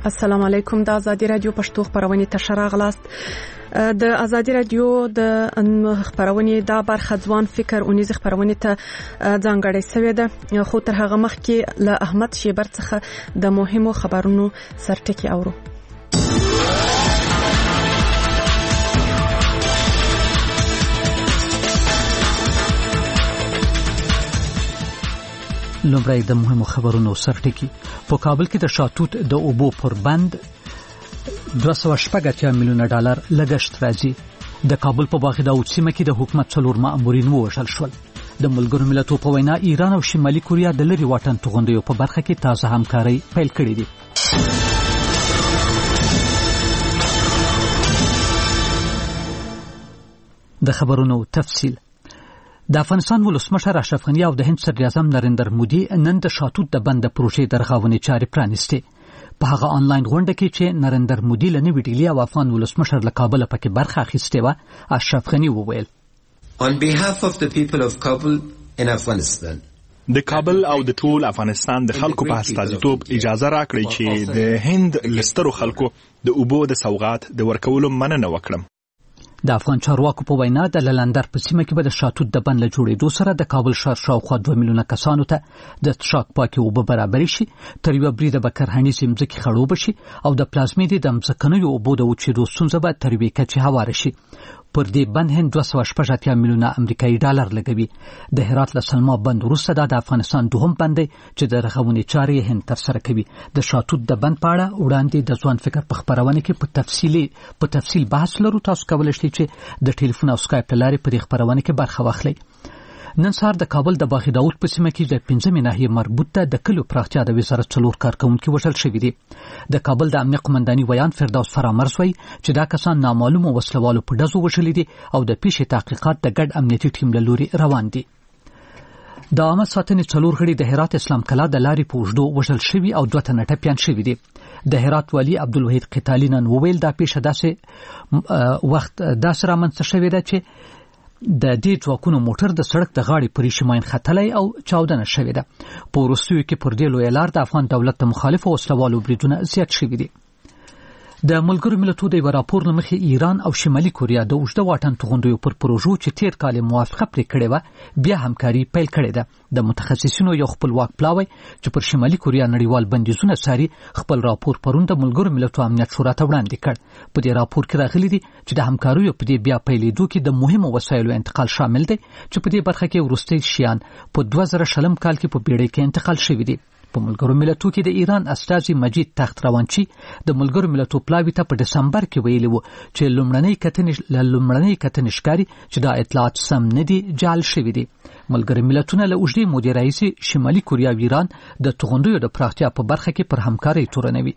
السلام علیکم. د ازادي رادیو پښتو خبرونه ته راغلاست. د ازادي رادیو د خبرونه دا برخه ځوان فکر اونیز خبرونه ته ځانګړې شوې ده، خو تر هغه مخکې له احمد شیبر څخه د مهمو خبرونو سرټکی اورو. لومړی د مهمو خبرونو سرټکی. په کابل کې د شاتوت د اوبو پر بند 280 میلیونه ډالر لګښت راځي. د کابل په باغ داود سیمه کې د حکومت څلور مامورین ووژل شول. د ملګرو ملتونو په وینا ایران او شمالي کوریا د لري واټن توغندیو په برخه کې تازه همکاري پیل کړې دي. د خبرونو تفصیل. د افغانستان ولسمشر اشرف غنی او د هند صدر اعظم نریندر مودي نن د شاتوت د بند پروژې د رغونې چارې پرانیستې. په هغه آنلاین غونډه کې چې نریندر مودي له نوې ډیلی او افغان ولسمشر له کابل پکې برخه اخیستې و، اشرف غنی وویل: On behalf of the people of Kabul in Afghanistan. د کابل او د ټول افغانستان د خلکو په استازیتوب اجازه راکړئ چې د هند لسترو خلکو د اوبو د سوغات د ورکولو مننه وکړم. د افغان چارواکو په وینا د لندر په سیمه کې به د شاتوت د بند له جوړېدو سره د کابل ښار شاوخوا 2 میلیونه کسانو ته د څښاک پاکې اوبه برابرې شي، تر یوه بریده به کرهڼیزې مځکې خړوبه شي او د پلازمېنې د مځکنیو اوبو د وچېدو ستونزه به تر یوې کچې هواره شي. پر دې بند هند 280 میلیونه امریکایي ډالر لګوي. د هرات له سلما بند وروسته دا د افغانستان دوهم بند دی چې د رغونې چارې هند ترسره کوي. د شاتوت د بند په اړه وړاندې د ځوان فکر په خبرونه کې په تفصیل بحث لرو. تاسو کولی شئ چې د ټلیفون او سکایپ له لارې په دې خبرونه کې برخه واخلئ. نن سهار د کابل د باغ داود په سیمه کې د 15 ناحیې مربوط ته د کلیو پراختیا د وزارت څلور کارکونکي وژل شوي دي. د کابل د امنیه قومنداني ویان فردوس فرامرز وایي چې دا کسان نامعلومو وسلوالو په ډزو وژلي دي او د پیښې تحقیقات د ګډ امنیتي ټیم له لوري روان دي. د عامه ساتنې څلور غړي د هرات اسلام کلا د لارې په اوږدو وژل شوي او 2 تنه ټپیان شوي دي. د هرات والی عبدالوحید قتالي نن وویل دا پیښه داسې وخت داسې رامنځته شوې ده چې د دې ځواکونو موټر د سړک د غاړې پرې شماین ختلی او چاودنه شوې ده. په وروستیو کې پر دې لویه لار د افغان دولت د مخالفو وسلوالو بریدونه زیات شوي دي. د ملګرو ملتونو د یو راپور له مخې ایران او شمالي کوریا د اوږده واټن توغندیو پر پروژو چې تیر کال موافقه پرې کړې وه بیا همکاري پیل کړې ده. د متخصصینو یو خپلواک پلاوی چې پر شمالي کوریا نړیوال بندیزونه څاري خپل راپور پرون د ملګرو ملتونو امنیت شورا ته وړاندې کړ. په دې راپور کې راغلي دي چې د همکاریو په دې بیا پیلېدو کې د مهمو وسایلو انتقال شامل دی چې په دې برخه کې وروستي شیان په 2000 کال کې په بیړۍ کې انتقال شوي دي. په ملګرو ملتونو کې د ایران استازي مجید تخت روانچی د ملګرو ملتونو پلاوی ته په دسمبر کې ویلي وو چې لومړنۍ کتنې ښکاري چې دا اطلاعات سم نه دي جعل شوي دي. ملګرو ملتونو له اوږدې مودې راهیسې شمالي کوریا او ایران د توغندیو د پراختیا په برخه کې پر همکارۍ تورنوي.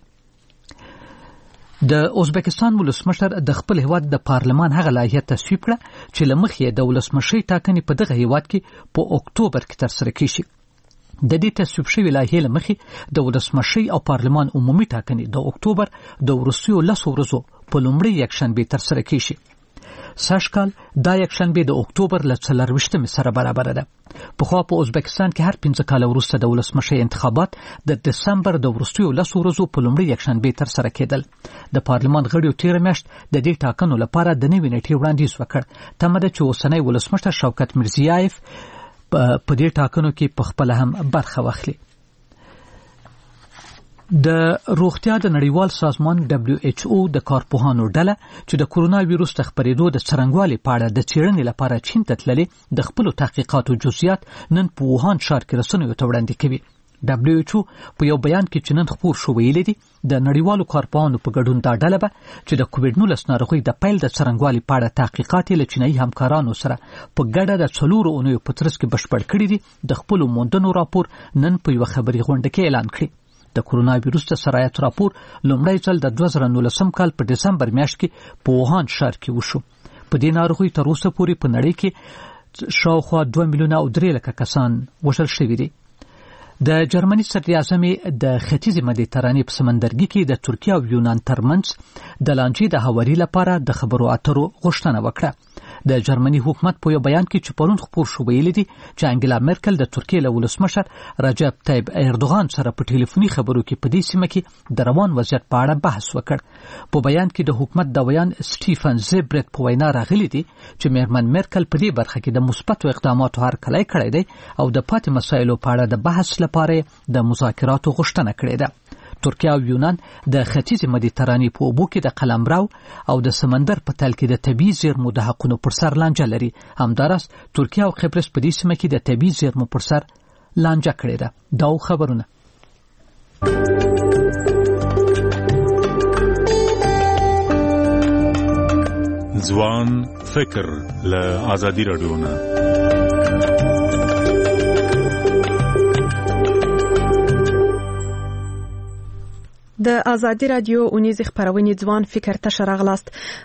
د ازبکستان ولسمشر د خپل هیواد د پارلمان هغه لایحه تصویب کړه چې له مخې د ولسمشرۍ ټاکنې په دغه هیواد کې په اکتوبر کې ترسره کیږي. د دې تصویب شوې لایحې له مخې د ولسمشرۍ او پارلمان عمومي ټاکنې د اکتوبر د وروستیو 10 ورځو په لومړۍ یکشنبې ترسره کیږي. سږکال دا یکشنبې د اکتوبر له 24 سره برابر ده. پخوا په ازبکستان کې هر 15 کاله وروسته د ولسمشرۍ انتخابات د دسمبر د وروستیو 10 ورځو په لومړۍ یکشنبې ترسره کېدل. د پارلمان غړیو تیر میاشت د دې ټاکنو لپاره د نوې نیټې وړاندیز وکړ. تمه ده چې اوسنی ولسمشر شوکت میرزیایف په دې ټاکنو کې په خپل هم برخه واخلي. د روغتیا د نړیوال سازمان WHO د کارپوهانو ډله چې د کورونا ویروس د خپرېدو د څرنګوالي په اړه د څېړنې لپاره چین ته تللې د خپلو تحقیقاتو جزئیات نن په ووهان ښار کې رسنیو ته وړاندې کوي. WHO په یو بیان کې چې نن خپور شو ویلي دي د نړیوالو کارپوهانو په ګډون دا ډله به چې د کووډ-19 ناروغۍ د پیل د څرنګوالي په اړه تحقیقات له چینایي همکارانو سره په ګډه د 4 اونیو په ترڅ کې بشپړ کړي دي. د خپل موندنو راپور نن په یو خبري غونډه کې اعلان کړی. د کورونا ویروس د سرایت راپور لومړی ځل د 2019 کال په دسمبر میاشت کې په ووهان ښار کې وشو. په دې ناروغۍ تر اوسه پورې په نړۍ کې شاوخوا 2 میلیونه او 3 لکه کسان وژل شوي دي. د جرمني صدر اعظم د ختیځ مدیترانې په سمندرګي کې د ترکیه او یونان ترمنځ د لانجې د هواري لپاره د خبرو اترو غوښتنه وکړه. د جرمني حکومت په یو بیان کې چې پرون خبر شو ویلي دي چې انګلا مرکل د ترکیې له ولسمشر رجب طیب اردوغان سره په ټلیفوني خبرو کې په دې سیمه کې د روان وضعیت په اړه بحث وکړ. په بیان کې د حکومت د ویان سټیفن زیبرت په وینا راغلي دي چې میرمن مرکل په دې برخه کې د مثبتو اقداماتو هرکلی کړی دی او د پاتې مسایلو په اړه د بحث لپاره د مذاکراتو غوښتنه کړې ده. ترکیه او یونان د ختیځ مدیترانې په اوبو کې د قلمرو او د سمندر په تل کې د طبیعي زیرمو د حقونو پر سر لانجه لري. همداراز ترکیه او قبرس په دې سیمه کې د طبیعي زیرمو پر سر لانجه کړې ده. دا خبرونه ځوان فکر له ازادي رادیو نه. د ازادي رادیو اونیز خبرونه ځوان فکر ته شراغلاست.